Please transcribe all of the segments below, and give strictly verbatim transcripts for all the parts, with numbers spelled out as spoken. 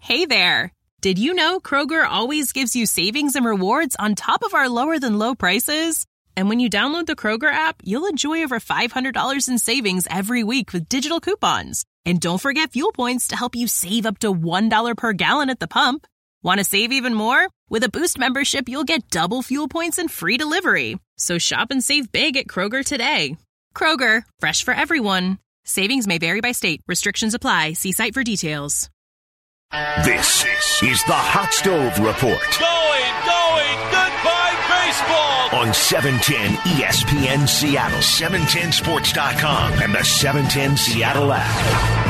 Hey there! Did you know Kroger always gives you savings and rewards on top of our lower-than-low prices? And when you download the Kroger app, you'll enjoy over five hundred dollars in savings every week with digital coupons. And don't forget fuel points to help you save up to one dollar per gallon at the pump. Want to save even more? With a Boost membership, you'll get double fuel points and free delivery. So shop and save big at Kroger today. Kroger, fresh for everyone. Savings may vary by state. Restrictions apply. See site for details. This is the Hot Stove Report. Going, going, goodbye baseball. On seven ten E S P N Seattle, seven ten sports dot com, and the seven ten Seattle app.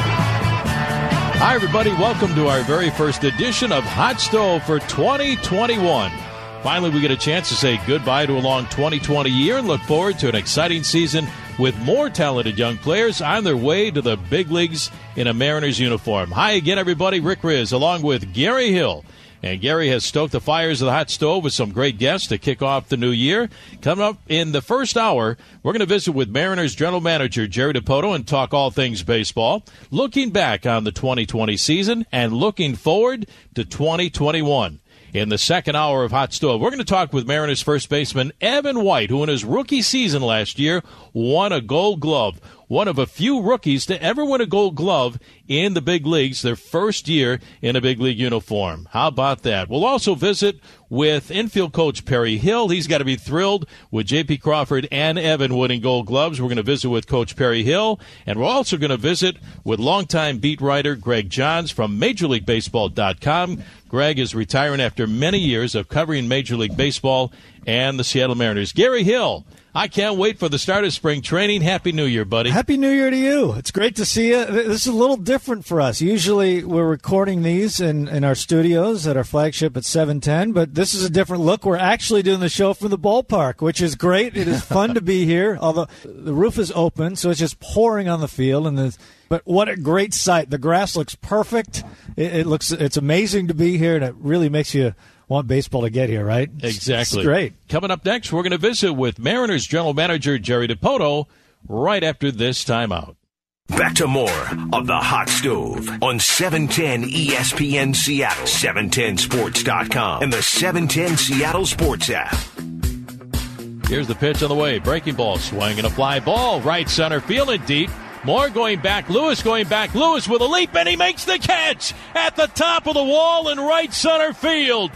Hi, everybody. Welcome to our very first edition of Hot Stove for twenty twenty-one. Finally, we get a chance to say goodbye to a long twenty twenty year and look forward to an exciting season with more talented young players on their way to the big leagues in a Mariners uniform. Hi again, everybody. Rick Riz along with Gary Hill. And Gary has stoked the fires of the Hot Stove with some great guests to kick off the new year. Coming up in the first hour, we're going to visit with Mariners General Manager Jerry Dipoto and talk all things baseball, looking back on the twenty twenty season and looking forward to twenty twenty-one. In the second hour of Hot Stove, we're going to talk with Mariners first baseman Evan White, who in his rookie season last year won a Gold Glove. One of a few rookies to ever win a Gold Glove in the big leagues, their first year in a big league uniform. How about that? We'll also visit with infield coach Perry Hill. He's got to be thrilled with J P Crawford and Evan winning Gold Gloves. We're going to visit with Coach Perry Hill, and we're also going to visit with longtime beat writer Greg Johns from Major League Baseball dot com. Greg is retiring after many years of covering Major League Baseball and the Seattle Mariners. Gary Hill, I can't wait for the start of spring training. Happy New Year, buddy. Happy New Year to you. It's great to see you. This is a little different for us. Usually we're recording these in, in our studios at our flagship at seven ten, but this is a different look. We're actually doing the show from the ballpark, which is great. It is fun to be here, although the roof is open, so it's just pouring on the field. And the, but what a great sight. The grass looks perfect. It, it looks it's amazing to be here, and it really makes you want baseball to get here, right? Exactly. It's great. Coming up next, we're going to visit with Mariners General Manager Jerry Dipoto right after this timeout. Back to more of the Hot Stove on seven ten E S P N Seattle, seven ten sports dot com, and the seven ten Seattle Sports app. Here's the pitch on the way. Breaking ball, swinging a fly ball, right center field and deep. Moore going back, Lewis going back, Lewis with a leap, and he makes the catch at the top of the wall in right center field.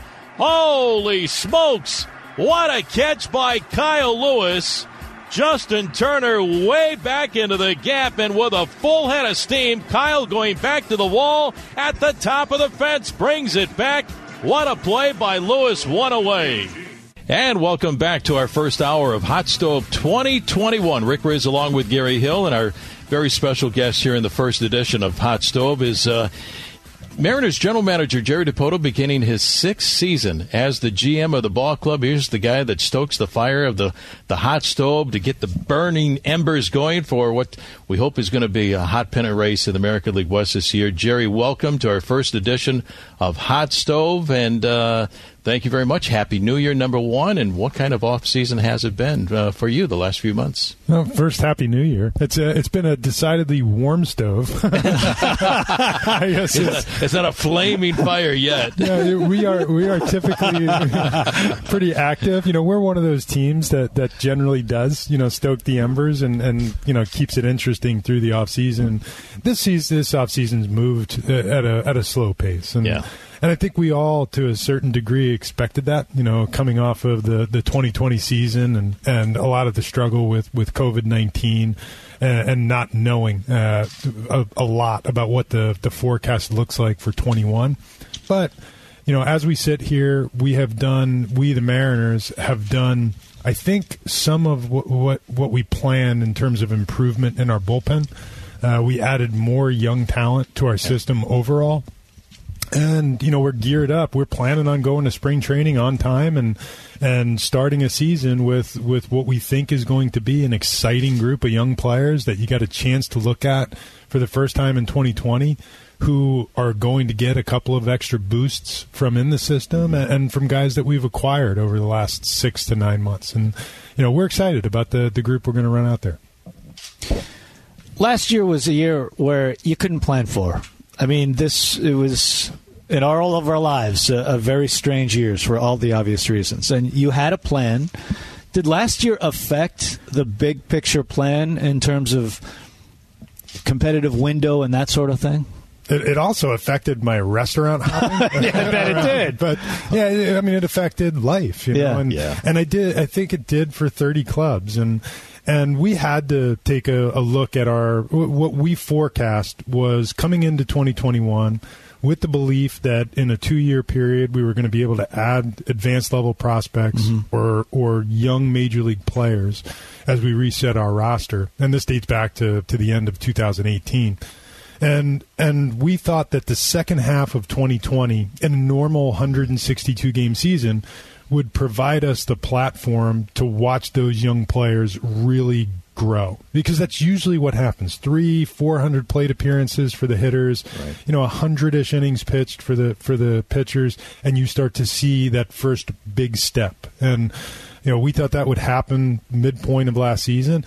Holy smokes, what a catch by Kyle Lewis. Justin Turner way back into the gap, and with a full head of steam, Kyle going back to the wall at the top of the fence, brings it back. What a play by Lewis, one away. And welcome back to our first hour of Hot Stove twenty twenty-one. Rick Riz along with Gary Hill, and our very special guest here in the first edition of Hot Stove is uh, Mariners General Manager Jerry Dipoto, beginning his sixth season as the G M of the ball club. Here's the guy that stokes the fire of the, the hot stove to get the burning embers going for what we hope is going to be a hot pennant race in the American League West this year. Jerry, welcome to our first edition of Hot Stove, and uh, thank you very much. Happy New Year, number one, and what kind of off-season has it been uh, for you the last few months? Well, first, Happy New Year. It's a, it's been a decidedly warm stove. Yes, it's, it's, it's not a flaming fire yet. Yeah, we are we are typically pretty active. You know, we're one of those teams that, that generally does, you know, stoke the embers and, and you know, keeps it interesting through the off-season. This season, this off-season's moved at a at a slow pace. And, yeah. And I think we all, to a certain degree, expected that, you know, coming off of the, the twenty twenty season and, and a lot of the struggle with, with covid nineteen and, and not knowing uh, a, a lot about what the, the forecast looks like for twenty-one. But, you know, as we sit here, we have done, we the Mariners have done, I think, some of what what, what we planned in terms of improvement in our bullpen. Uh, we added more young talent to our system overall. And, you know, we're geared up. We're planning on going to spring training on time and and starting a season with, with what we think is going to be an exciting group of young players that you got a chance to look at for the first time in twenty twenty, who are going to get a couple of extra boosts from in the system and from guys that we've acquired over the last six to nine months. And, you know, we're excited about the, the group we're going to run out there. Last year was a year where you couldn't plan for. I mean, this it was in all of our lives, uh, uh, very strange years for all the obvious reasons. And you had a plan. Did last year affect the big picture plan in terms of competitive window and that sort of thing? It, it also affected my restaurant hopping. Yeah, I bet it did. But yeah, I mean, it affected life. You yeah, know? and, yeah. and I did. I think it did for thirty clubs, and and we had to take a, a look at our what we forecast was coming into twenty twenty-one. With the belief that in a two-year period we were going to be able to add advanced-level prospects mm-hmm. or or young major league players as we reset our roster. And this dates back to, to the end of two thousand eighteen. And and we thought that the second half of twenty twenty, in a normal one hundred sixty-two game season, would provide us the platform to watch those young players really grow, because that's usually what happens. Three, four hundred plate appearances for the hitters, right. you know, a hundred-ish innings pitched for the for the pitchers, and you start to see that first big step. And you know, we thought that would happen midpoint of last season,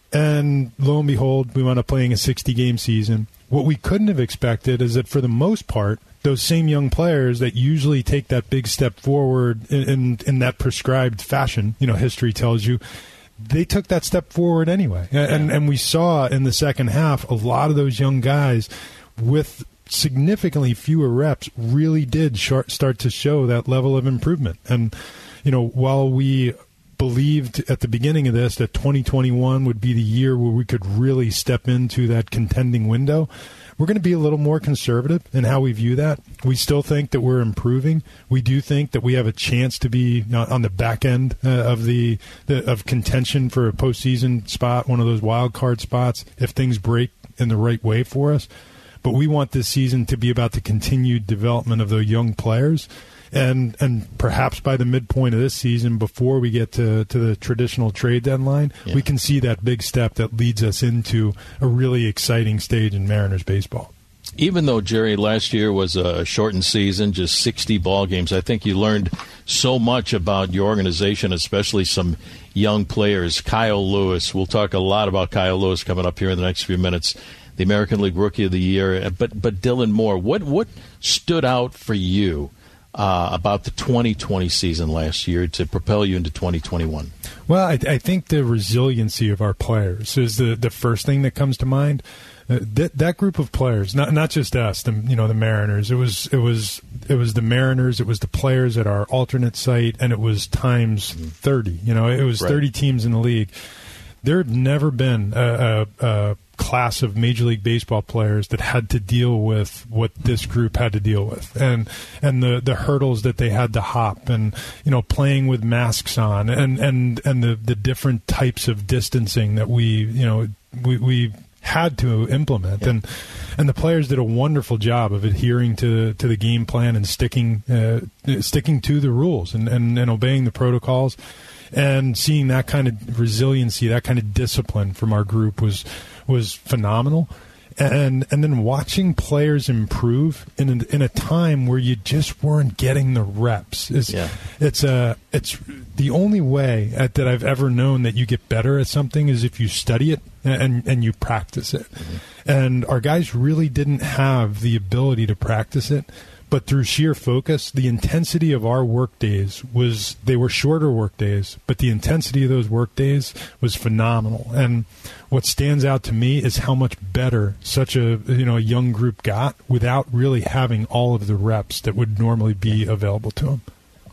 and lo and behold, we wound up playing a sixty-game season. What we couldn't have expected is that for the most part, those same young players that usually take that big step forward in in, in that prescribed fashion, you know, history tells you, they took that step forward anyway. And, and and we saw in the second half a lot of those young guys with significantly fewer reps really did start to show that level of improvement. And, you know, while we believed at the beginning of this that twenty twenty-one would be the year where we could really step into that contending window, we're going to be a little more conservative in how we view that. We still think that we're improving. We do think that we have a chance to be on the back end uh, of the, the of contention for a postseason spot, one of those wild card spots, if things break in the right way for us. But we want this season to be about the continued development of the young players. And and perhaps by the midpoint of this season, before we get to, to the traditional trade deadline, yeah. we can see that big step that leads us into a really exciting stage in Mariners baseball. Even though, Jerry, last year was a shortened season, just sixty ball games, I think you learned so much about your organization, especially some young players. Kyle Lewis, we'll talk a lot about Kyle Lewis coming up here in the next few minutes, the American League Rookie of the Year. But, but Dylan Moore, what, what stood out for you Uh, about the twenty twenty season last year to propel you into twenty twenty-one? Well, I, I think the resiliency of our players is the, the first thing that comes to mind. Uh, that that group of players, not not just us, the you know the Mariners. It was it was it was the Mariners. It was the players at our alternate site, and it was times thirty. You know, it was right. thirty teams in the league. There had never been a, a, a class of Major League Baseball players that had to deal with what this group had to deal with, and and the, the hurdles that they had to hop, and you know playing with masks on, and and, and the, the different types of distancing that we you know we we had to implement, yeah. and and the players did a wonderful job of adhering to to the game plan and sticking uh, sticking to the rules and, and, and obeying the protocols. And seeing that kind of resiliency, that kind of discipline from our group was was phenomenal. And and then watching players improve in a, in a time where you just weren't getting the reps. It's, yeah. it's, a, it's the only way at, that I've ever known that you get better at something is if you study it and, and you practice it. Mm-hmm. And our guys really didn't have the ability to practice it. But through sheer focus, the intensity of our work days was, they were shorter work days, but the intensity of those work days was phenomenal. And what stands out to me is how much better such a you know a young group got without really having all of the reps that would normally be available to them.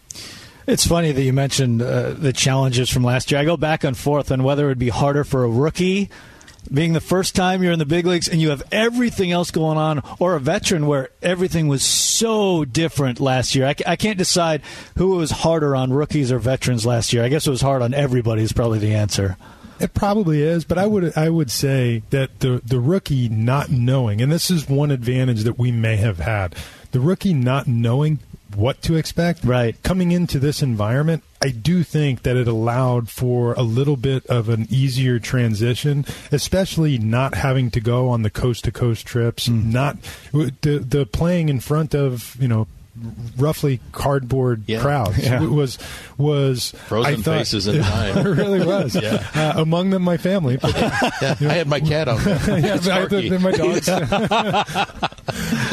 It's funny that you mentioned uh, the challenges from last year. I go back and forth on whether it would be harder for a rookie being the first time you're in the big leagues and you have everything else going on, or a veteran where everything was so different last year. I, I can't decide who it was harder on, rookies or veterans last year. I guess it was hard on everybody is probably the answer. It probably is, but I would I would say that the, the rookie not knowing, and this is one advantage that we may have had, the rookie not knowing what to expect. Right. Coming into this environment, I do think that it allowed for a little bit of an easier transition, especially not having to go on the coast-to-coast trips, mm. not the the playing in front of, you know, roughly cardboard yeah. crowds yeah. was was frozen I thought, faces in time. It really was. yeah. uh, among them, my family. But, yeah. You know, I had my cat out there. yeah, I had my dogs.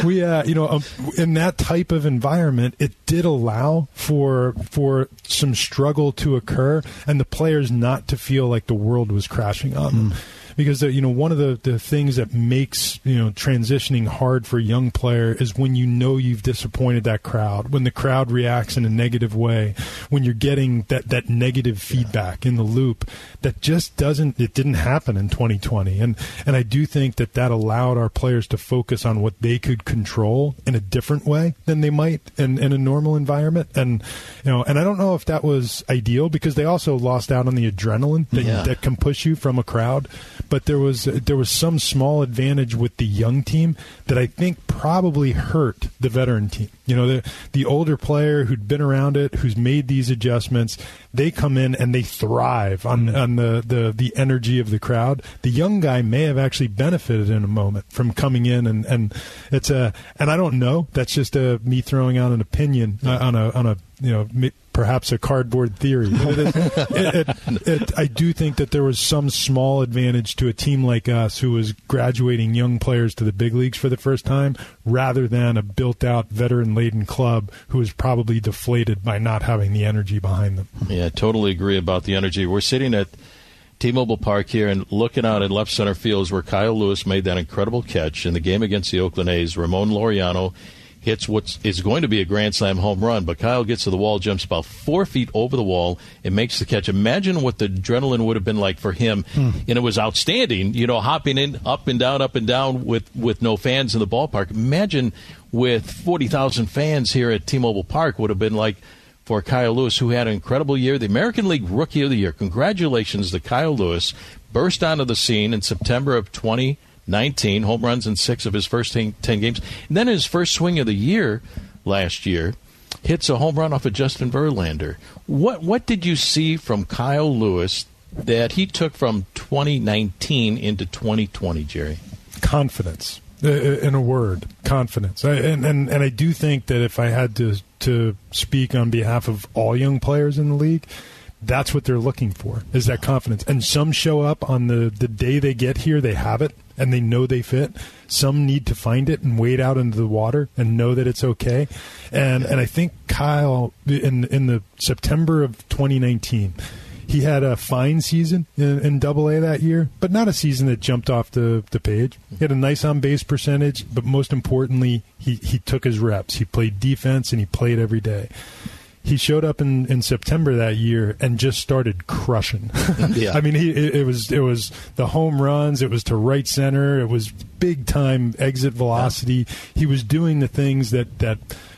we, uh, you know, um, in that type of environment, it did allow for for some struggle to occur and the players not to feel like the world was crashing on them. Mm. Because, uh, you know, one of the, the things that makes, you know, transitioning hard for a young player is when you know you've disappointed that crowd, when the crowd reacts in a negative way, when you're getting that, that negative feedback in the loop that just doesn't, it didn't happen in twenty twenty. And, and I do think that that allowed our players to focus on what they could control in a different way than they might in, in a normal environment. And, you know, and I don't know if that was ideal because they also lost out on the adrenaline that, yeah. that can push you from a crowd. But there was there was some small advantage with the young team that I think probably hurt the veteran team. You know, the the older player who'd been around it, who's made these adjustments, they come in and they thrive on, on the, the, the energy of the crowd. The young guy may have actually benefited in a moment from coming in, and, and it's a and I don't know. That's just a, me throwing out an opinion uh, on a on a you know. perhaps a cardboard theory. But it, it, it, it, I do think that there was some small advantage to a team like us who was graduating young players to the big leagues for the first time rather than a built-out, veteran-laden club who was probably deflated by not having the energy behind them. Yeah, I totally agree about the energy. We're sitting at T-Mobile Park here and looking out at left center field where Kyle Lewis made that incredible catch in the game against the Oakland A's. Ramon Laureano hits what is going to be a grand slam home run, but Kyle gets to the wall, jumps about four feet over the wall, and makes the catch. Imagine what the adrenaline would have been like for him, hmm. and it was outstanding, you know, hopping in up and down, up and down with, with no fans in the ballpark. Imagine with forty thousand fans here at T-Mobile Park would have been like for Kyle Lewis, who had an incredible year, the American League Rookie of the Year. Congratulations to Kyle Lewis. Burst onto the scene in September of twenty nineteen, home runs in six of his first ten, ten games. And then his first swing of the year last year hits a home run off of Justin Verlander. What what did you see from Kyle Lewis that he took from twenty nineteen into twenty twenty, Jerry? Confidence. In a word, confidence. I, and, and, and I do think that if I had to, to speak on behalf of all young players in the league, that's what they're looking for, is that confidence. And some show up on the, the day they get here, they have it, and they know they fit. Some need to find it and wade out into the water and know that it's okay. And and I think Kyle, in in the September of twenty nineteen, he had a fine season in, in Double A that year, but not a season that jumped off the, the page. He had a nice on-base percentage, but most importantly, he, he took his reps. He played defense, and he played every day. He showed up in, in September that year and just started crushing. Yeah. I mean, he it, it was it was the home runs. It was to right center. It was big time exit velocity. Yeah. He was doing the things that that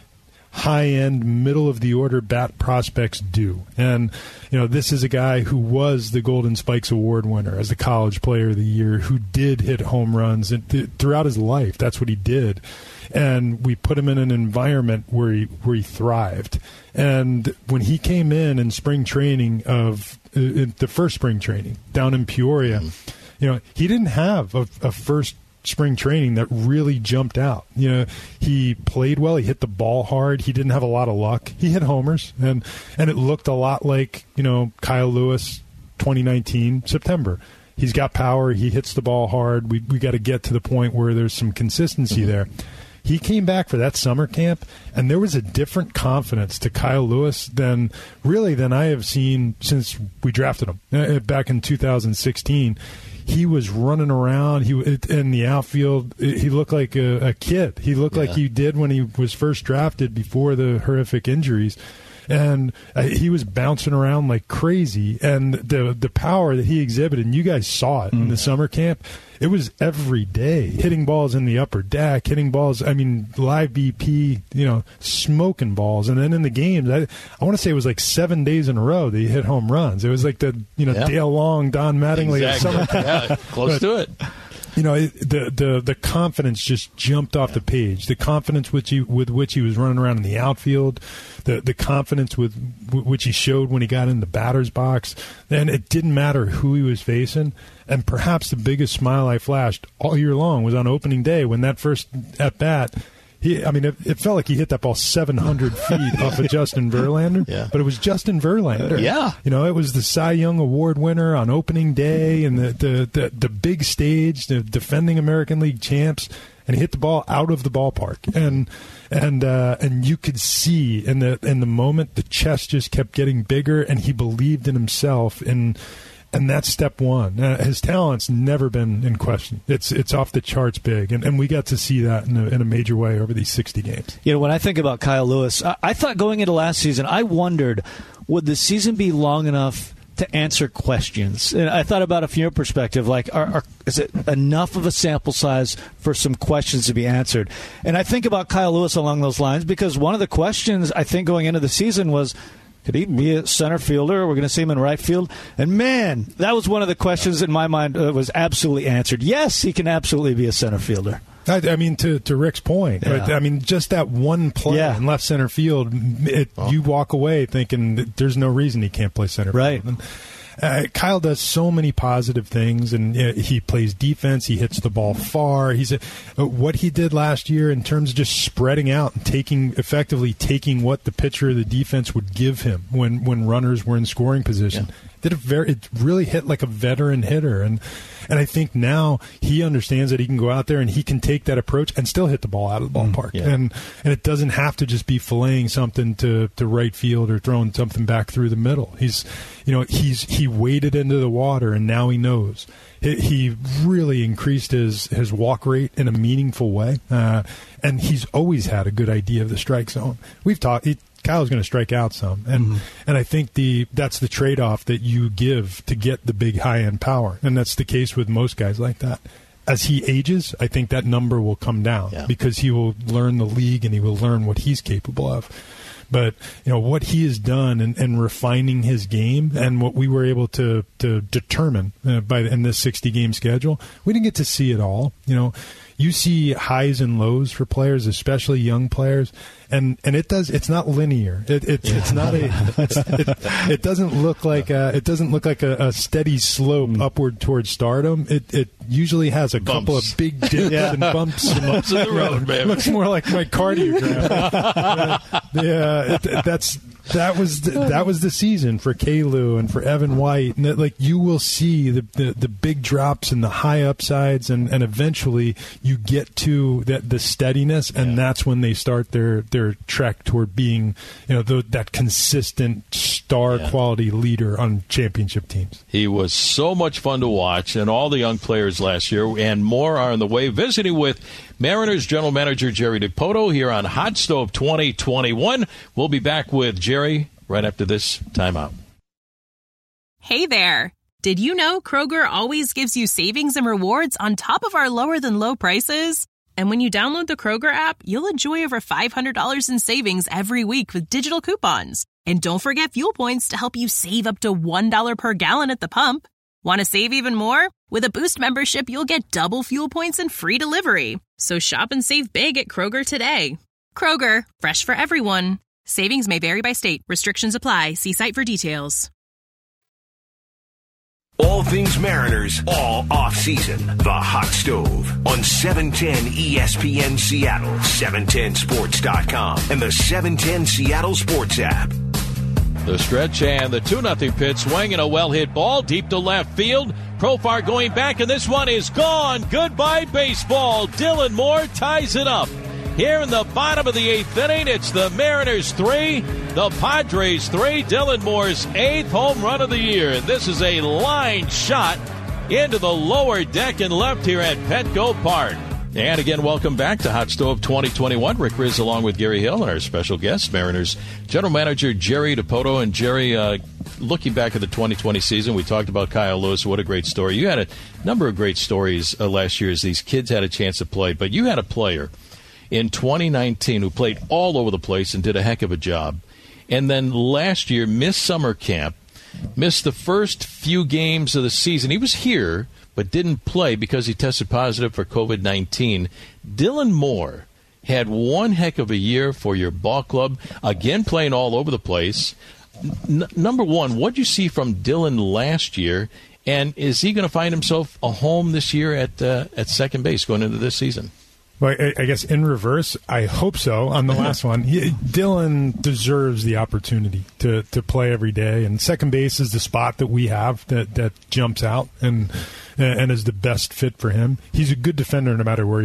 high end, middle of the order bat prospects do. And you know, this is a guy who was the Golden Spikes Award winner as the College Player of the Year, who did hit home runs and th- throughout his life. That's what he did. And we put him in an environment where he where he thrived. And when he came in in spring training of uh, in the first spring training down in Peoria, mm-hmm. you know, he didn't have a, a first spring training that really jumped out. You know, he played well. He hit the ball hard. He didn't have a lot of luck. He hit homers, and and it looked a lot like, you know, Kyle Lewis, twenty nineteen September. He's got power. He hits the ball hard. We we got to get to the point where there's some consistency mm-hmm. there. He came back for that summer camp, and there was a different confidence to Kyle Lewis than really than I have seen since we drafted him uh, back in two thousand sixteen. He was running around. He in the outfield. He looked like a, a kid. He looked yeah. like he did when he was first drafted before the horrific injuries. And uh, he was bouncing around like crazy. And the the power that he exhibited, and you guys saw it mm. in the summer camp, it was every day. Hitting balls in the upper deck, hitting balls, I mean, live B P, you know, smoking balls. And then in the games, I, I want to say it was like seven days in a row that he hit home runs. It was like the, you know, yeah. Dale Long, Don Mattingly exactly. of summer camp. Yeah, close but, to it. You know, it, the, the the confidence just jumped off the page. The confidence which he, with which he was running around in the outfield, the the confidence with which he showed when he got in the batter's box. And it didn't matter who he was facing. And perhaps the biggest smile I flashed all year long was on opening day when that first at bat. He, I mean, it, it felt like he hit that ball seven hundred feet off of Justin Verlander, yeah. but it was Justin Verlander. Yeah. You know, it was the Cy Young Award winner on opening day and the, the, the, the big stage, the defending American League champs. and he hit the ball out of the ballpark, and and uh, and you could see in the in the moment the chest just kept getting bigger, and he believed in himself, and and that's step one. Uh, his talent's never been in question. It's it's off the charts big, and, and we got to see that in a, in a major way over these sixty games. You know, when I think about Kyle Lewis, I, I thought going into last season, I wondered, would the season be long enough to answer questions? And I thought about it from your perspective, like, are, are, is it enough of a sample size for some questions to be answered? And I think about Kyle Lewis along those lines because one of the questions, I think, going into the season was, could he be a center fielder? We're going to see him in right field. And, man, that was one of the questions in my mind that was absolutely answered. Yes, he can absolutely be a center fielder. I, I mean, to, to Rick's point, Yeah. right? I mean, just that one play Yeah. in left center field, it, Oh. you walk away thinking that there's no reason he can't play center Right. field. And, uh, Kyle does so many positive things, and uh, he plays defense. He hits the ball far. He's a, uh, what he did last year in terms of just spreading out and taking effectively taking what the pitcher or the defense would give him when, when runners were in scoring position. Yeah. Did a very, it really hit like a veteran hitter, and and I think now he understands that he can go out there and he can take that approach and still hit the ball out of the ballpark, yeah. and and it doesn't have to just be filleting something to, to right field or throwing something back through the middle. He's, you know, he's he waded into the water and now he knows. He, he really increased his his walk rate in a meaningful way, uh, and he's always had a good idea of the strike zone. We've talked. He, Kyle's going to strike out some, and mm-hmm. and I think the that's the trade-off that you give to get the big high-end power, and that's the case with most guys like that. As he ages, I think that number will come down yeah. because he will learn the league and he will learn what he's capable of. But you know what he has done in, in refining his game, and what we were able to to determine uh, by in this sixty game schedule, we didn't get to see it all. You know, you see highs and lows for players, especially young players, and, and it does. It's not linear. It, it yeah. it's not a. It's, it, it doesn't look like a, it doesn't look like a, a steady slope mm. upward towards stardom. It it usually has a bumps. couple of big dips yeah. and bumps. And bumps in the road, man. It looks more like my cardiogram. yeah, yeah it, that's. That was the, that was the season for Kalu and for Evan White, and that, like you will see the, the, the big drops and the high upsides, and, and eventually you get to that the steadiness, and yeah. that's when they start their, their trek toward being, you know, the, that consistent star yeah. quality leader on championship teams. He was so much fun to watch, and all the young players last year, and more are on the way. Visiting with Mariners General Manager Jerry Dipoto here on Hot Stove twenty twenty-one. We'll be back with Jerry right after this timeout. Hey there. Did you know Kroger always gives you savings and rewards on top of our lower-than-low prices? And when you download the Kroger app, you'll enjoy over five hundred dollars in savings every week with digital coupons. And don't forget fuel points to help you save up to one dollar per gallon at the pump. Want to save even more? With a Boost membership, you'll get double fuel points and free delivery. So shop and save big at Kroger today. Kroger, fresh for everyone. Savings may vary by state. Restrictions apply. See site for details. All things Mariners, all off-season. The Hot Stove on seven ten E S P N Seattle, seven ten sports dot com, and the seven ten Seattle Sports app. The stretch and the two nothing pitch, swinging a well-hit ball deep to left field. Profar going back, and this one is gone. Goodbye, baseball. Dylan Moore ties it up. Here in the bottom of the eighth inning, it's the Mariners three, the Padres three. Dylan Moore's eighth home run of the year. And this is a line shot into the lower deck and left here at Petco Park. And again, welcome back to Hot Stove twenty twenty-one. Rick Riz along with Gary Hill and our special guest, Mariners General Manager Jerry Dipoto. And Jerry, uh, looking back at the twenty twenty season, we talked about Kyle Lewis. What a great story. You had a number of great stories uh, last year as these kids had a chance to play. But you had a player in twenty nineteen who played all over the place and did a heck of a job. And then last year missed summer camp, missed the first few games of the season. He was here, but didn't play because he tested positive for covid nineteen. Dylan Moore had one heck of a year for your ball club, again playing all over the place. N- number one, what did you see from Dylan last year, and is he going to find himself a home this year at uh, at second base going into this season? Well, I, I guess in reverse, I hope so on the last one. He, Dylan deserves the opportunity to, to play every day, and second base is the spot that we have that, that jumps out and and is the best fit for him. He's a good defender no matter where you put him.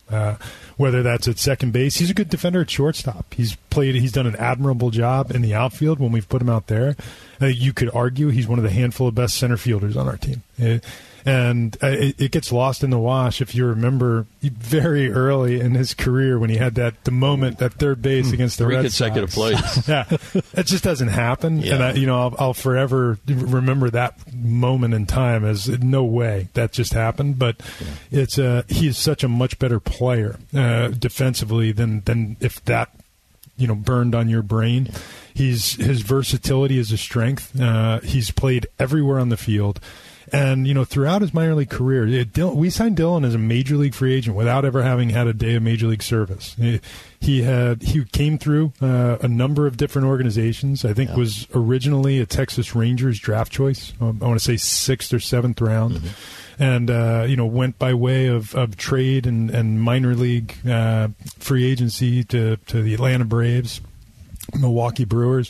Uh, whether that's at second base, he's a good defender at shortstop. He's played. He's done an admirable job in the outfield when we've put him out there. Uh, you could argue he's one of the handful of best center fielders on our team. It, And uh, it, it gets lost in the wash if you remember very early in his career when he had that the moment at third base against the Three Red consecutive Sox. plays. Yeah, it just doesn't happen. Yeah. And I, you know, I'll, I'll forever remember that moment in time as no way that just happened. But yeah. it's uh, he is such a much better player uh, defensively than than if that you know burned on your brain. He's his versatility is a strength. Uh, he's played everywhere on the field. And, you know, throughout his minor league career, it, Dylan, we signed Dylan as a major league free agent without ever having had a day of major league service. He, he had he came through uh, a number of different organizations. I think yeah. was originally a Texas Rangers draft choice. Um, I want to say sixth or seventh round. Mm-hmm. And, uh, you know, went by way of, of trade and, and minor league uh, free agency to, to the Atlanta Braves, Milwaukee Brewers.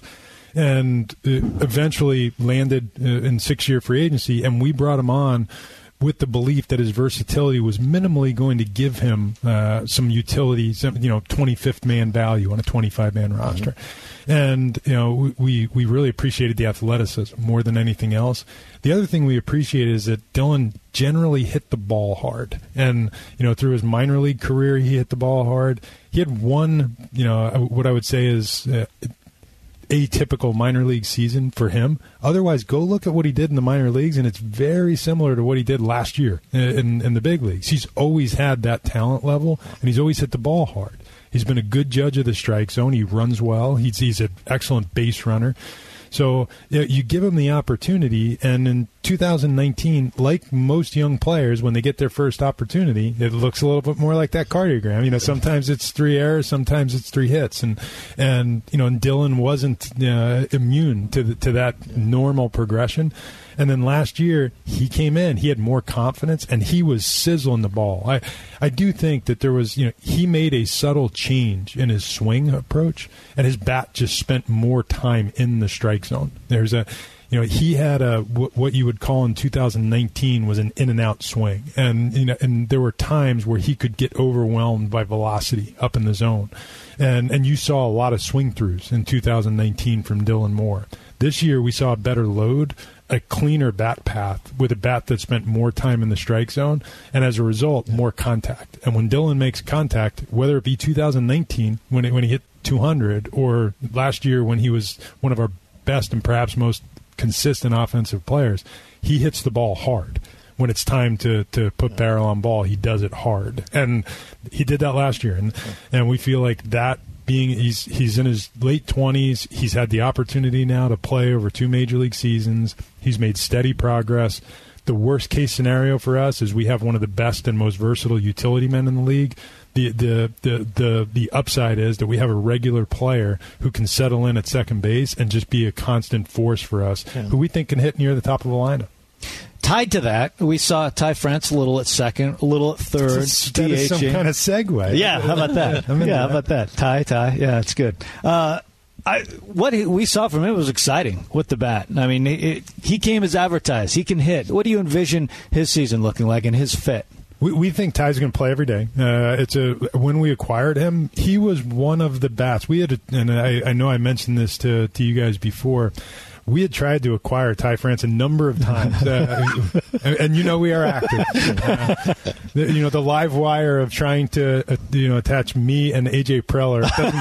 And eventually landed in six-year free agency, and we brought him on with the belief that his versatility was minimally going to give him uh, some utility, some, you know, twenty-fifth man value on a twenty-five man roster. Mm-hmm. And, you know, we, we really appreciated the athleticism more than anything else. The other thing we appreciated is that Dylan generally hit the ball hard. And, you know, through his minor league career, he hit the ball hard. He had one, you know, what I would say is uh, – atypical minor league season for him. Otherwise, go look at what he did in the minor leagues, and it's very similar to what he did last year in, in the big leagues. He's always had that talent level, and he's always hit the ball hard. He's been a good judge of the strike zone. He runs well. He's, he's an excellent base runner. So you know, you give him the opportunity, and in two thousand nineteen, like most young players, when they get their first opportunity, it looks a little bit more like that cardiogram. You know, sometimes it's three errors, sometimes it's three hits, and and you know, and Dylan wasn't uh, immune to the, to that normal progression. And then last year, he came in, he had more confidence, and he was sizzling the ball. I, I do think that there was, you know, he made a subtle change in his swing approach, and his bat just spent more time in the strike zone. There's a, you know, he had a, what you would call in two thousand nineteen was an in and out swing. And, you know, and there were times where he could get overwhelmed by velocity up in the zone. And, and you saw a lot of swing throughs in two thousand nineteen from Dylan Moore. This year, we saw a better load, a cleaner bat path with a bat that spent more time in the strike zone, and as a result, more contact. And when Dylan makes contact, whether it be two thousand nineteen when it, when he hit two hundred, or last year when he was one of our best and perhaps most consistent offensive players, he hits the ball hard. When it's time to, to put barrel on ball, he does it hard. And he did that last year, and and we feel like that. Being he's he's in his late twenties, he's had the opportunity now to play over two major league seasons. He's made steady progress. The worst case scenario for us is we have one of the best and most versatile utility men in the league. The the the the, the upside is that we have a regular player who can settle in at second base and just be a constant force for us, yeah. who we think can hit near the top of the lineup. Tied to that, we saw Ty France a little at second, a little at third. That is some kind of segue. Yeah, how about that? yeah, that. how about that? Ty, Ty, yeah, it's good. Uh, I, what he, we saw from him was exciting with the bat. I mean, it, he came as advertised. He can hit. What do you envision his season looking like and his fit? We, we think Ty's going to play every day. Uh, it's a when we acquired him, he was one of the bats. We had, a, and I, I know I mentioned this to to you guys before. We had tried to acquire Ty France a number of times, uh, and, and you know we are active. Uh, the, you know the live wire of trying to uh, you know attach me and A J Preller.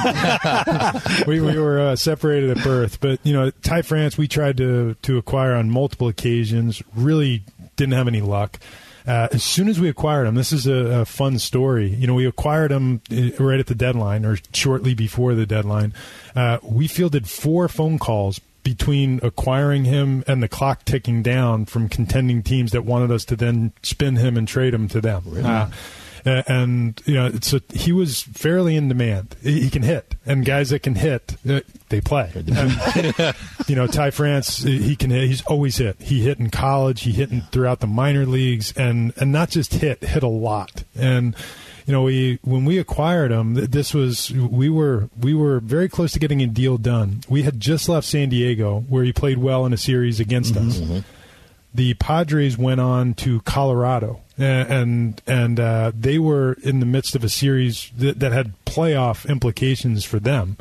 we we were uh, separated at birth, but you know Ty France we tried to to acquire on multiple occasions. Really didn't have any luck. Uh, as soon as we acquired him, this is a, a fun story. You know, we acquired him right at the deadline or shortly before the deadline. Uh, we fielded four phone calls between acquiring him and the clock ticking down from contending teams that wanted us to then spin him and trade him to them. Really? Uh, and, you know, so he was fairly in demand. He can hit. And guys that can hit, uh, they play. And, you know, Ty France, he can hit. He's always hit. He hit in college. He hit in, throughout the minor leagues. And, and not just hit, hit a lot. And, you know, we when we acquired him, this was we were we were very close to getting a deal done. We had just left San Diego, where he played well in a series against mm-hmm. us. Mm-hmm. The Padres went on to Colorado and and uh, they were in the midst of a series that, that had playoff implications for them.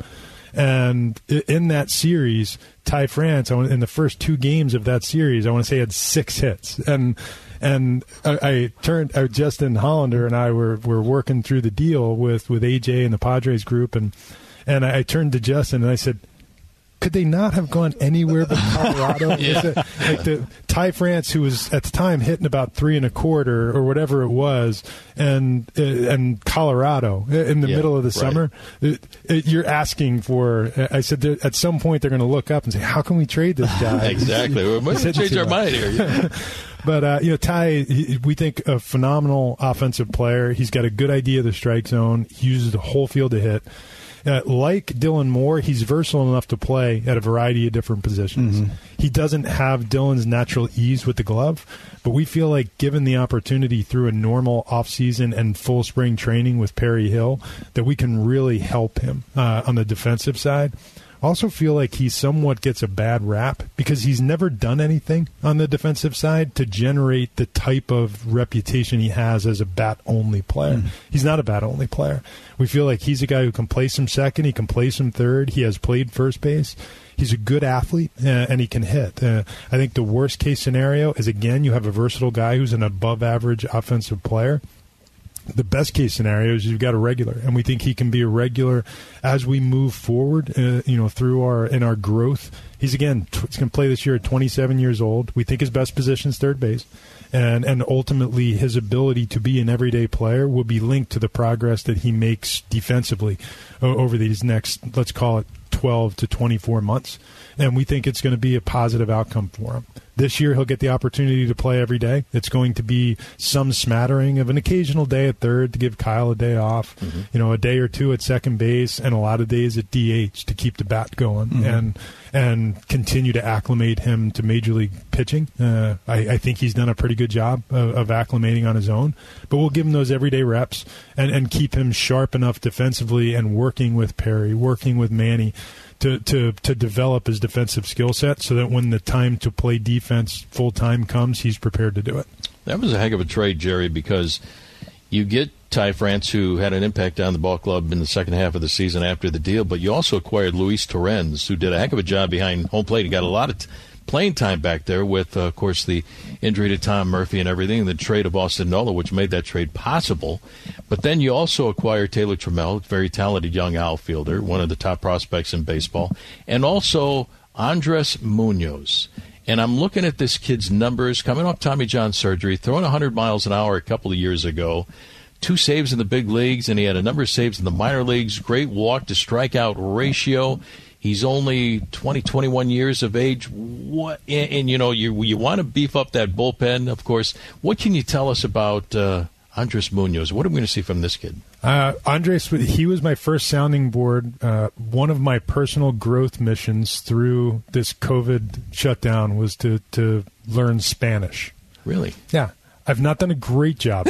And in that series, Ty France, in the first two games of that series, I want to say had six hits. And and I, I turned, uh, Justin Hollander and I were, were working through the deal with, with A J and the Padres group, and and I turned to Justin and I said, could they not have gone anywhere but Colorado? Yeah. It, like the Ty France, who was at the time hitting about three and a quarter or whatever it was, and uh, and Colorado in the yeah, middle of the right. summer, it, it, you're asking for. I said at some point they're going to look up and say, "How can we trade this guy?" Exactly. We might change our mind here. But, uh, you know, Ty, he, we think a phenomenal offensive player. He's got a good idea of the strike zone. He uses the whole field to hit. Uh, like Dylan Moore, he's versatile enough to play at a variety of different positions. Mm-hmm. He doesn't have Dylan's natural ease with the glove, but we feel like given the opportunity through a normal offseason and full spring training with Perry Hill, that we can really help him uh, on the defensive side. Also feel like he somewhat gets a bad rap because he's never done anything on the defensive side to generate the type of reputation he has as a bat-only player. Mm. He's not a bat-only player. We feel like he's a guy who can play some second, he can play some third, he has played first base. He's a good athlete, uh, and he can hit. Uh, I think the worst-case scenario is, again, you have a versatile guy who's an above-average offensive player. The best case scenario is you've got a regular, and we think he can be a regular as we move forward. Uh, you know, through our in our growth. He's again t- he's going to play this year at twenty-seven years old. We think his best position is third base, and and ultimately his ability to be an everyday player will be linked to the progress that he makes defensively o- over these next, let's call it, twelve to twenty-four months. And we think it's going to be a positive outcome for him. This year, he'll get the opportunity to play every day. It's going to be some smattering of an occasional day at third to give Kyle a day off, mm-hmm. you know, a day or two at second base, and a lot of days at D H to keep the bat going mm-hmm. and and continue to acclimate him to major league pitching. Uh, I, I think he's done a pretty good job of, of acclimating on his own. But we'll give him those everyday reps and, and keep him sharp enough defensively and working with Perry, working with Manny, To, to to develop his defensive skill set so that when the time to play defense full time comes, he's prepared to do it. That was a heck of a trade, Jerry, because you get Ty France, who had an impact on the ball club in the second half of the season after the deal, but you also acquired Luis Torrens, who did a heck of a job behind home plate. He got a lot of t- playing time back there with, uh, of course, the injury to Tom Murphy and everything, and the trade of Austin Nola, which made that trade possible. But then you also acquired Taylor Trammell, very talented young outfielder, one of the top prospects in baseball, and also Andres Munoz. And I'm looking at this kid's numbers, coming off Tommy John surgery, throwing one hundred miles an hour a couple of years ago, two saves in the big leagues, and he had a number of saves in the minor leagues, great walk-to-strikeout ratio. He's only twenty, twenty-one years of age. What? And, and you know, you you want to beef up that bullpen, of course. What can you tell us about uh, Andres Munoz? What are we going to see from this kid? Uh, Andres, he was my first sounding board. Uh, one of my personal growth missions through this COVID shutdown was to, to learn Spanish. Really? Yeah. I've not done a great job.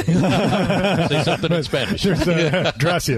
Say something in Spanish. Uh, gracias.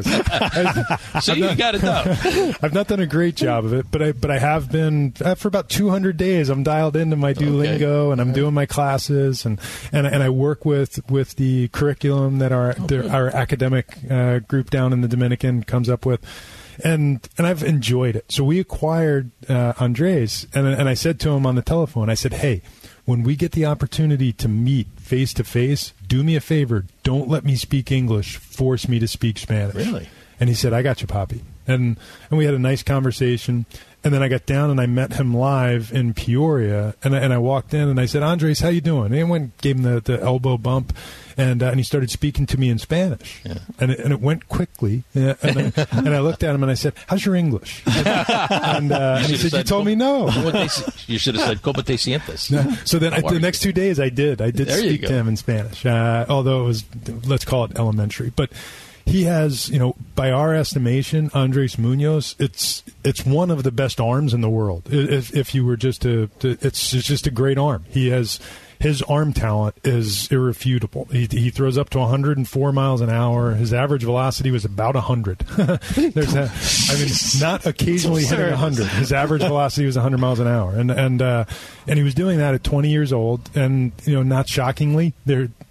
See, you got it done. I've not done a great job of it, but I but I have been uh, for about two hundred days. I'm dialed into my Duolingo, okay. and I'm doing my classes, and, and and I work with, with the curriculum that our okay. the, our academic uh, group down in the Dominican comes up with. And and I've enjoyed it. So we acquired uh, Andres, and and I said to him on the telephone, I said, hey, when we get the opportunity to meet face-to-face, do me a favor. Don't let me speak English. Force me to speak Spanish. Really? And he said, I got you, Poppy. And and we had a nice conversation. And then I got down and I met him live in Peoria. And I, and I walked in and I said, Andres, how you doing? And I went, gave him the, the elbow bump. And uh, and he started speaking to me in Spanish, yeah. and it, and it went quickly. And I, and I looked at him and I said, "How's your English?" And, uh, and he said, "You told me no." You should have said, "Cómo te sientes?" So then, I, the next two days, I did. I did there speak to him in Spanish, uh, although it was, let's call it elementary. But he has, you know, by our estimation, Andres Munoz, it's it's one of the best arms in the world. If if you were just to, to it's, it's just a great arm. He has. His arm talent is irrefutable. He, he throws up to one hundred four miles an hour. His average velocity was about one hundred. There's a, I mean, not occasionally hitting one hundred. His average velocity was one hundred miles an hour, and and uh, and he was doing that at twenty years old. And you know, not shockingly, there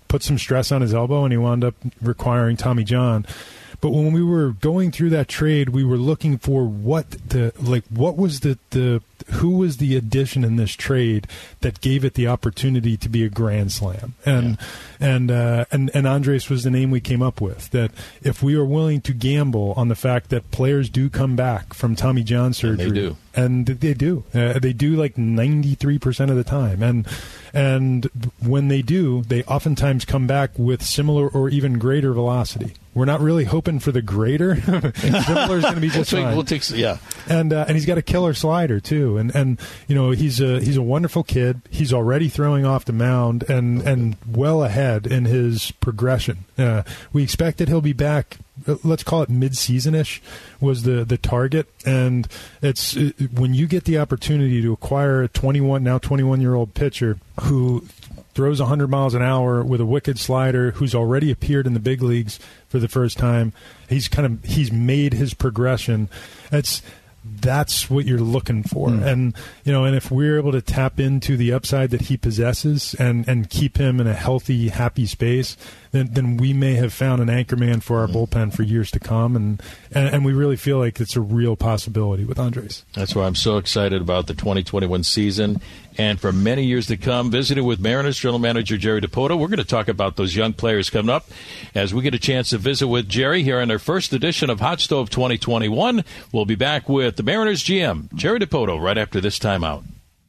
put some stress on his elbow, and he wound up requiring Tommy John. But when we were going through that trade, we were looking for what the like what was the, the who was the addition in this trade that gave it the opportunity to be a grand slam, and yeah. and uh, and and Andres was the name we came up with. That if we are willing to gamble on the fact that players do come back from Tommy John surgery, and they do, and they do, uh, they do like ninety-three percent of the time, and and when they do, they oftentimes come back with similar or even greater velocity. We're not really hoping for the greater. Similar is going to be just fine. We'll take, yeah, and uh, and he's got a killer slider too, and and you know he's a he's a wonderful kid. He's already throwing off the mound and and well ahead in his progression. Uh, we expect that he'll be back. Let's call it mid-season-ish was the, the target, and it's it, when you get the opportunity to acquire a twenty-one now twenty-one-year-old pitcher who throws one hundred miles an hour with a wicked slider, who's already appeared in the big leagues for the first time. He's kind of he's made his progression. That's that's what you're looking for, mm. and you know, and if we're able to tap into the upside that he possesses and, and keep him in a healthy, happy space, then then we may have found an anchor man for our mm. bullpen for years to come, and, and and we really feel like it's a real possibility with Andres. That's why I'm so excited about the twenty twenty-one season. And for many years to come, visiting with Mariners General Manager Jerry Dipoto. We're going to talk about those young players coming up as we get a chance to visit with Jerry here in our first edition of Hot Stove twenty twenty-one. We'll be back with the Mariners G M, Jerry Dipoto, right after this timeout.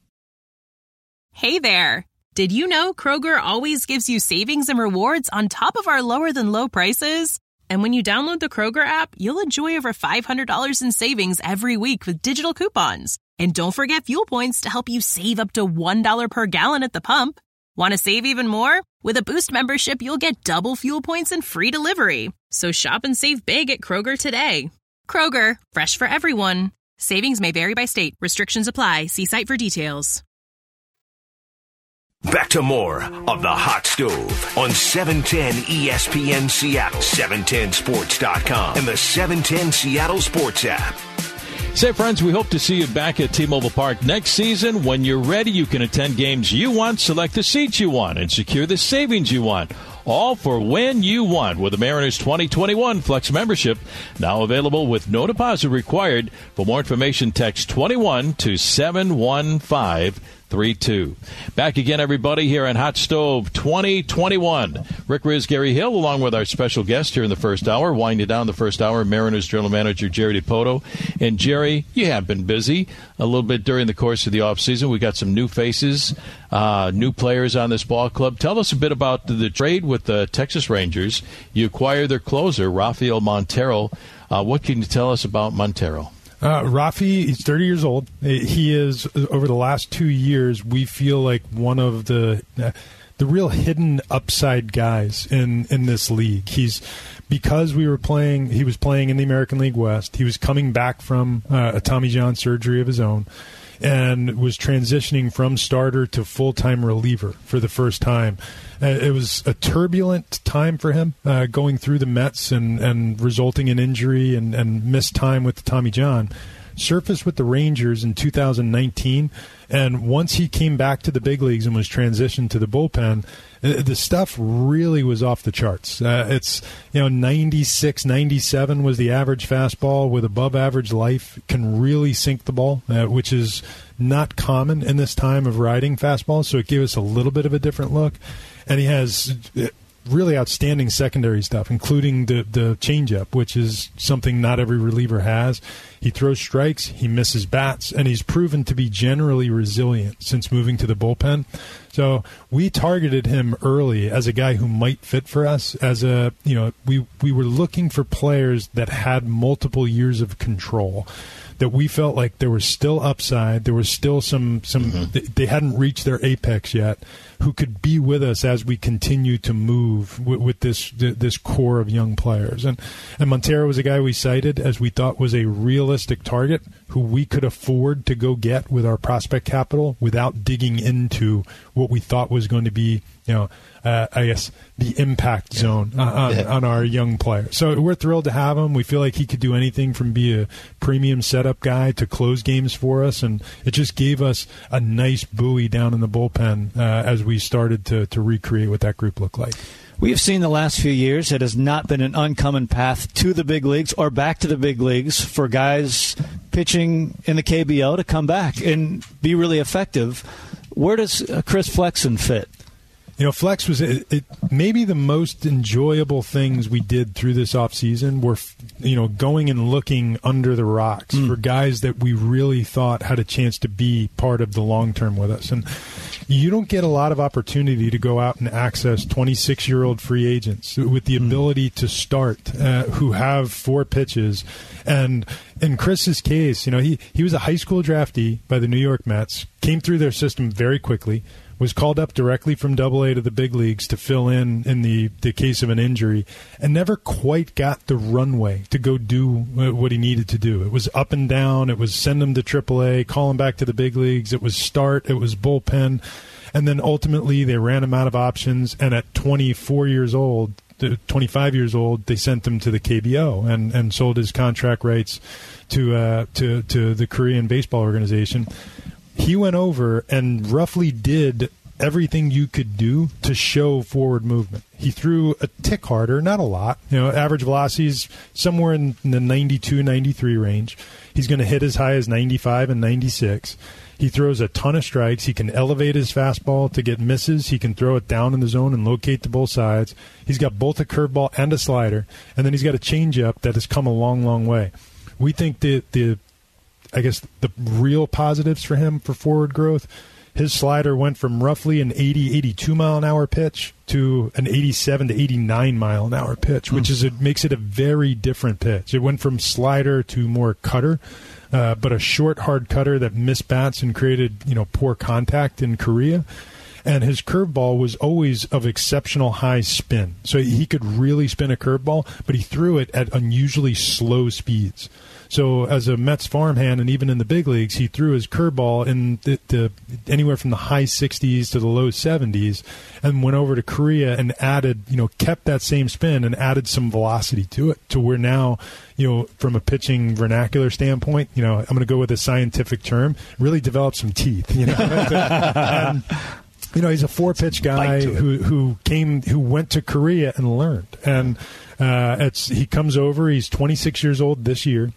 Hey there. Did you know Kroger always gives you savings and rewards on top of our lower-than-low prices? And when you download the Kroger app, you'll enjoy over five hundred dollars in savings every week with digital coupons. And don't forget fuel points to help you save up to one dollar per gallon at the pump. Want to save even more? With a Boost membership, you'll get double fuel points and free delivery. So shop and save big at Kroger today. Kroger, fresh for everyone. Savings may vary by state. Restrictions apply. See site for details. Back to more of the Hot Stove on seven ten E S P N Seattle, seven ten sports dot com, and the seven ten Seattle Sports app. Say, friends, we hope to see you back at T-Mobile Park next season. When you're ready, you can attend games you want, select the seats you want, and secure the savings you want. All for when you want with the Mariners twenty twenty-one Flex membership. Now available with no deposit required. For more information, text twenty-one to seven one five three two. Back again, everybody, here on Hot Stove twenty twenty-one. Rick Riz, Gary Hill, along with our special guest here in the first hour. Winding down the first hour, Mariners General Manager Jerry Dipoto. And Jerry, you have been busy a little bit during the course of the offseason. We got some new faces, uh, new players on this ball club. Tell us a bit about the, the trade with the Texas Rangers. You acquired their closer, Rafael Montero. Uh, what can you tell us about Montero? Uh, Rafi, he's thirty years old. He is, over the last two years, we feel like one of the uh, the real hidden upside guys in, in this league. He's because we were playing, he was playing in the American League West. He was coming back from uh, a Tommy John surgery of his own and was transitioning from starter to full-time reliever for the first time. Uh, it was a turbulent time for him, uh, going through the Mets and, and resulting in injury and, and missed time with Tommy John. Surfaced with the Rangers in two thousand nineteen, and once he came back to the big leagues and was transitioned to the bullpen, the stuff really was off the charts. Uh, it's, you know, ninety-six, ninety-seven was the average fastball with above average life. Can really sink the ball, uh, which is not common in this time of riding fastballs, so it gave us a little bit of a different look. And he has really outstanding secondary stuff, including the, the changeup, which is something not every reliever has. He throws strikes, he misses bats, and he's proven to be generally resilient since moving to the bullpen. So we targeted him early as a guy who might fit for us. As a, you know, we we were looking for players that had multiple years of control, that we felt like there was still upside, there was still some some mm-hmm. they, they hadn't reached their apex yet, who could be with us as we continue to move with, with this this core of young players. And and Montero was a guy we cited as we thought was a real realistic target who we could afford to go get with our prospect capital without digging into what we thought was going to be, you know, uh, I guess the impact zone on, on, on our young player. So we're thrilled to have him. We feel like he could do anything from be a premium setup guy to close games for us, and it just gave us a nice buoy down in the bullpen uh, as we started to, to recreate what that group looked like. We've seen the last few years it has not been an uncommon path to the big leagues or back to the big leagues for guys pitching in the K B O to come back and be really effective. Where does Chris Flexen fit? You know, Flex was it, it, maybe the most enjoyable things we did through this offseason were, you know, going and looking under the rocks mm. for guys that we really thought had a chance to be part of the long term with us. And you don't get a lot of opportunity to go out and access twenty-six-year-old free agents with the ability to start uh, who have four pitches. And in Chris's case, you know, he, he was a high school draftee by the New York Mets, came through their system very quickly, was called up directly from Double A to the big leagues to fill in in the, the case of an injury, and never quite got the runway to go do what he needed to do. It was up and down. It was send him to Triple A, call him back to the big leagues. It was start. It was bullpen. And then ultimately they ran him out of options, and at twenty-four years old, twenty-five years old, they sent him to the K B O and, and sold his contract rights to uh, to to the Korean baseball organization. He went over and roughly did everything you could do to show forward movement. He threw a tick harder, not a lot. You know, average velocity is somewhere in the ninety-two, ninety-three range. He's going to hit as high as ninety-five and ninety-six. He throws a ton of strikes. He can elevate his fastball to get misses. He can throw it down in the zone and locate to both sides. He's got both a curveball and a slider, and then he's got a changeup that has come a long, long way. We think that the I guess the real positives for him for forward growth, his slider went from roughly an eighty, eighty-two mile an hour pitch to an eighty-seven to eighty-nine mile an hour pitch, which is it makes it a very different pitch. It went from slider to more cutter, uh, but a short, hard cutter that missed bats and created, you know, poor contact in Korea. And his curveball was always of exceptional high spin. So he could really spin a curveball, but he threw it at unusually slow speeds. So as a Mets farmhand, and even in the big leagues, he threw his curveball in the, the, anywhere from the high sixties to the low seventies, and went over to Korea and added, you know, kept that same spin and added some velocity to it. To where now, you know, from a pitching vernacular standpoint, you know, I'm going to go with a scientific term, really developed some teeth. You know, and, you know, he's a four-pitch guy who who came who went to Korea and learned, and uh, it's he comes over. He's twenty-six years old this year.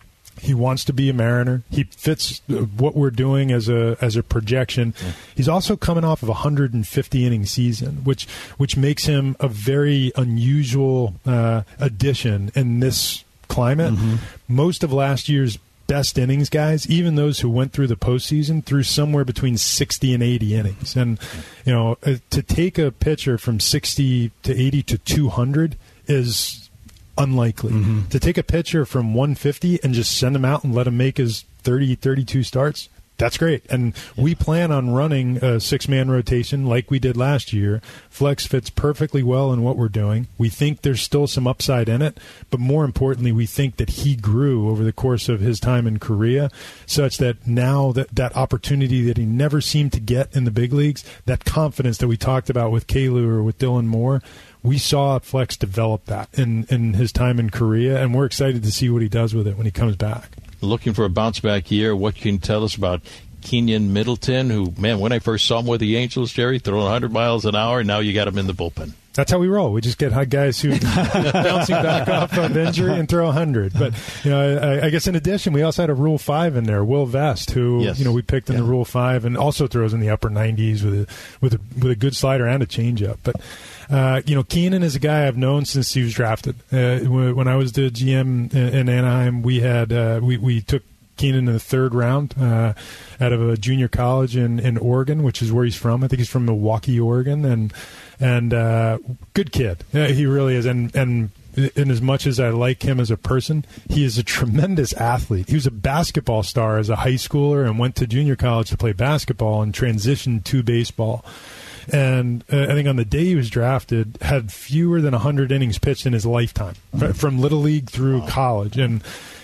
He wants to be a Mariner. He fits what we're doing as a as a projection. Yeah. He's also coming off of a one hundred fifty inning season, which which makes him a very unusual uh, addition in this climate. Mm-hmm. Most of last year's best innings guys, even those who went through the postseason, threw somewhere between sixty and eighty innings. And you know, uh, to take a pitcher from sixty to eighty to two hundred is unlikely. Mm-hmm. To take a pitcher from one fifty and just send him out and let him make his thirty, thirty-two starts, that's great. And yeah. we plan on running a six-man rotation like we did last year. Flex fits perfectly well in what we're doing. We think there's still some upside in it, but more importantly, we think that he grew over the course of his time in Korea such that now that, that opportunity that he never seemed to get in the big leagues, that confidence that we talked about with Kalu or with Dylan Moore, we saw Flex develop that in, in his time in Korea, and we're excited to see what he does with it when he comes back. Looking for a bounce-back year, what can you tell us about Kenyon Middleton, who, man, when I first saw him with the Angels, Jerry, throwing one hundred miles an hour, and now you got him in the bullpen. That's how we roll. We just get guys who bouncing back off of injury and throw one hundred. But you know, I, I guess in addition, we also had a Rule Five in there, Will Vest, who yes. you know we picked in yeah. the Rule Five, and also throws in the upper nineties with a with a with a good slider and a changeup. But uh, you know, Keenan is a guy I've known since he was drafted. Uh, when I was the G M in, in Anaheim, we had uh, we we took Keenan in the third round uh, out of a junior college in, in Oregon, which is where he's from. I think he's from Milwaukee, Oregon, and and uh, good kid. Yeah, he really is. And and in as much as I like him as a person, he is a tremendous athlete. He was a basketball star as a high schooler and went to junior college to play basketball and transitioned to baseball. And uh, I think on the day he was drafted, had fewer than one hundred innings pitched in his lifetime, from Little League through wow. college. And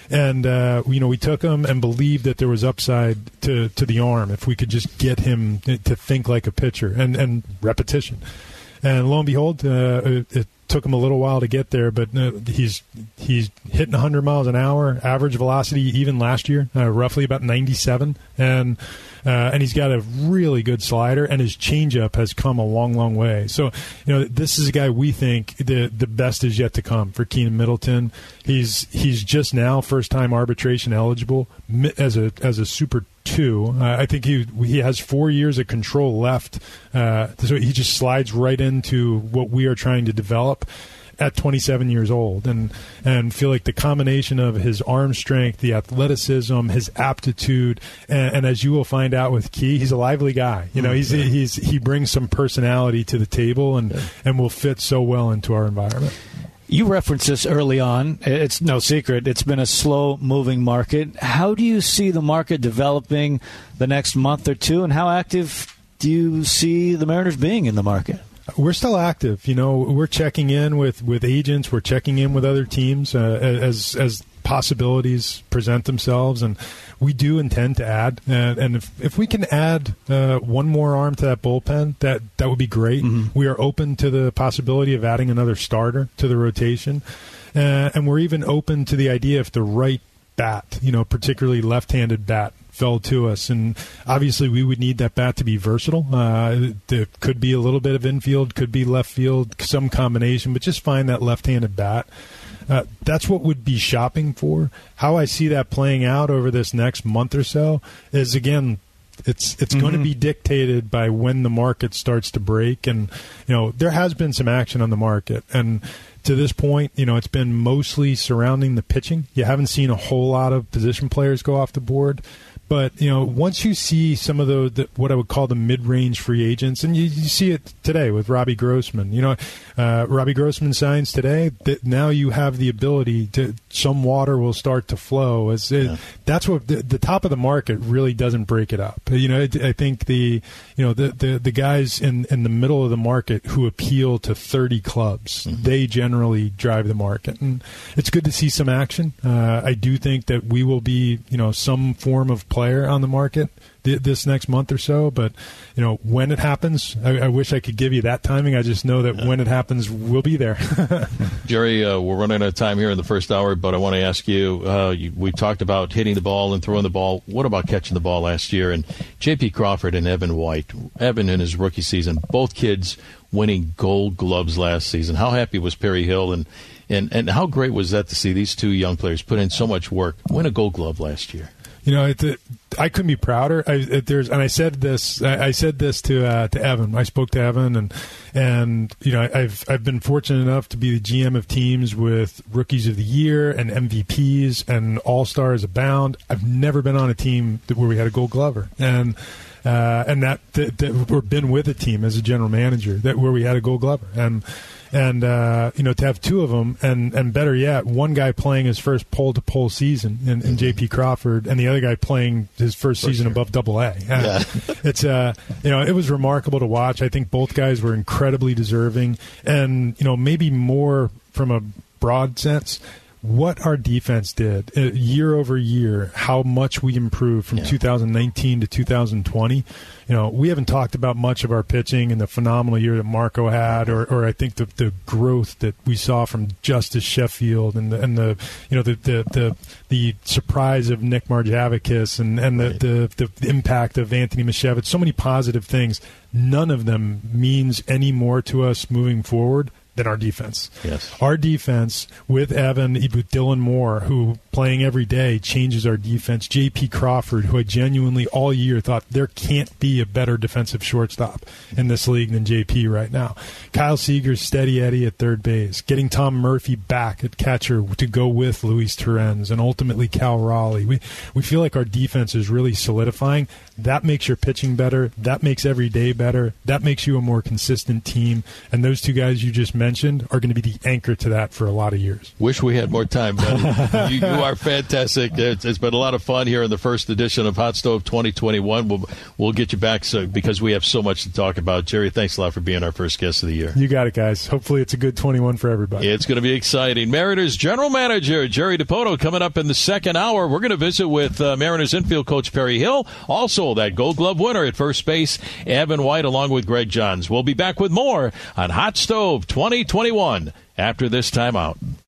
And, uh, you know, we took him and believed that there was upside to, to the arm if we could just get him to think like a pitcher and, and repetition. And lo and behold, uh, it, it took him a little while to get there, but uh, he's he's hitting one hundred miles an hour, average velocity even last year, uh, roughly about ninety-seven. And uh, and he's got a really good slider, and his changeup has come a long, long way. So, you know, this is a guy we think the the best is yet to come for Keenan Middleton. He's he's just now first-time arbitration eligible as a as a super two. Uh, I think he he has four years of control left, uh, so he just slides right into what we are trying to develop at twenty-seven years old, and and feel like the combination of his arm strength, the athleticism, his aptitude, and, and as you will find out with Key, he's a lively guy. You know, he's he's he brings some personality to the table, and yeah. and will fit so well into our environment. You referenced this early on. It's no secret. It's been a slow-moving market. How do you see the market developing the next month or two, and how active do you see the Mariners being in the market? We're still active. You know, we're checking in with, with agents. We're checking in with other teams uh, as as possibilities present themselves, and we do intend to add. And, and if, if we can add uh, one more arm to that bullpen, that, that would be great. Mm-hmm. We are open to the possibility of adding another starter to the rotation. Uh, and we're even open to the idea if the right bat, you know, particularly left-handed bat, fell to us. And obviously we would need that bat to be versatile. Uh, there could be a little bit of infield, could be left field, some combination, but just find that left-handed bat. Uh, that's what we'd be shopping for. How I see that playing out over this next month or so is, again, it's it's mm-hmm. going to be dictated by when the market starts to break. And, you know, there has been some action on the market. And to this point, you know, it's been mostly surrounding the pitching. You haven't seen a whole lot of position players go off the board. But, you know, once you see some of the, the what I would call the mid-range free agents, and you, you see it today with Robbie Grossman. You know, uh, Robbie Grossman signs today. That now you have the ability to some water will start to flow. As it, yeah. That's what the, the top of the market really doesn't break it up. You know, I, I think the you know the, the, the guys in, in the middle of the market who appeal to thirty clubs, mm-hmm. they generally drive the market, and it's good to see some action. Uh, I do think that we will be you know some form of player on the market th- this next month or so, but you know when it happens, I, I wish I could give you that timing. I just know that yeah. when it happens, we'll be there. Jerry, uh, we're running out of time here in the first hour, but I want to ask you, uh, you, we talked about hitting the ball and throwing the ball. What about catching the ball last year? And J P Crawford and Evan White, Evan in his rookie season, both kids winning Gold Gloves last season. How happy was Perry Hill, and and and how great was that to see these two young players put in so much work, win a Gold Glove last year? You know, it, it, I couldn't be prouder. I, it, there's, and I said this. I, I said this to uh, to Evan. I spoke to Evan, and and you know, I've I've been fortunate enough to be the G M of teams with Rookies of the Year and M V Ps and All Stars abound. I've never been on a team that, where we had a Gold Glover, and uh, and that, that, that we've been with a team as a general manager that where we had a Gold Glover, and. And, uh, you know, to have two of them, and, and better yet, one guy playing his first pole-to-pole season in, in J P Crawford, and the other guy playing his first For season sure. above double A. Yeah. It's, uh, you know, it was remarkable to watch. I think both guys were incredibly deserving. And, you know, maybe more from a broad sense, what our defense did uh, year over year, how much we improved from yeah. two thousand nineteen to two thousand twenty. You know, we haven't talked about much of our pitching and the phenomenal year that Marco had, or, or I think the, the growth that we saw from Justice Sheffield and the, and the you know the, the the the surprise of Nick Marjavakis and and the, right. the, the the impact of Anthony Mashevitz. So many positive things. None of them means any more to us moving forward than our defense. Yes. Our defense with Evan, with Dylan Moore, who playing every day changes our defense. J P Crawford, who I genuinely all year thought there can't be a better defensive shortstop in this league than J P right now. Kyle Seager's steady Eddie at third base. Getting Tom Murphy back at catcher to go with Luis Torrens and ultimately Cal Raleigh. We we feel like our defense is really solidifying. That makes your pitching better. That makes every day better. That makes you a more consistent team. And those two guys you just mentioned are going to be the anchor to that for a lot of years. Wish we had more time, buddy. you, you are fantastic. It's, it's been a lot of fun here in the first edition of Hot Stove twenty twenty-one. We'll, we'll get you back so, because we have so much to talk about. Jerry, thanks a lot for being our first guest of the year. You got it, guys. Hopefully it's a good twenty-one for everybody. It's going to be exciting. Mariners General Manager Jerry Dipoto coming up in the second hour. We're going to visit with uh, Mariners infield coach Perry Hill. Also, that Gold Glove winner at first base, Evan White, along with Greg Johns. We'll be back with more on Hot Stove twenty twenty-one after this timeout.